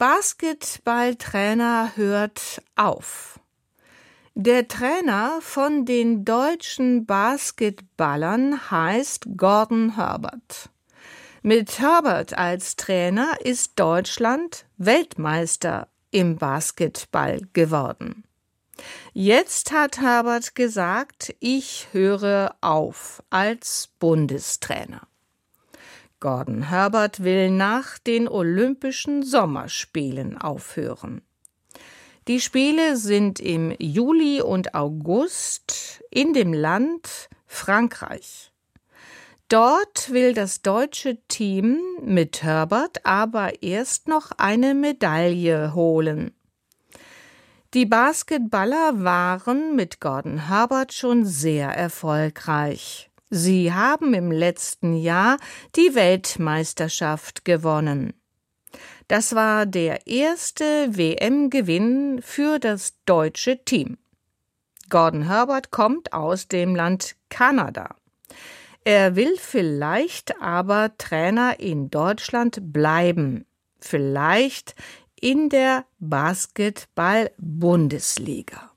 Basketballtrainer hört auf. Der Trainer von den deutschen Basketballern heißt Gordon Herbert. Mit Herbert als Trainer ist Deutschland Weltmeister im Basketball geworden. Jetzt hat Herbert gesagt, ich höre auf als Bundestrainer. Gordon Herbert will nach den Olympischen Sommerspielen aufhören. Die Spiele sind im Juli und August in dem Land Frankreich. Dort will das deutsche Team mit Herbert aber erst noch eine Medaille holen. Die Basketballer waren mit Gordon Herbert schon sehr erfolgreich. Sie haben im letzten Jahr die Weltmeisterschaft gewonnen. Das war der erste WM-Gewinn für das deutsche Team. Gordon Herbert kommt aus dem Land Kanada. Er will vielleicht aber Trainer in Deutschland bleiben. Vielleicht in der Basketball-Bundesliga.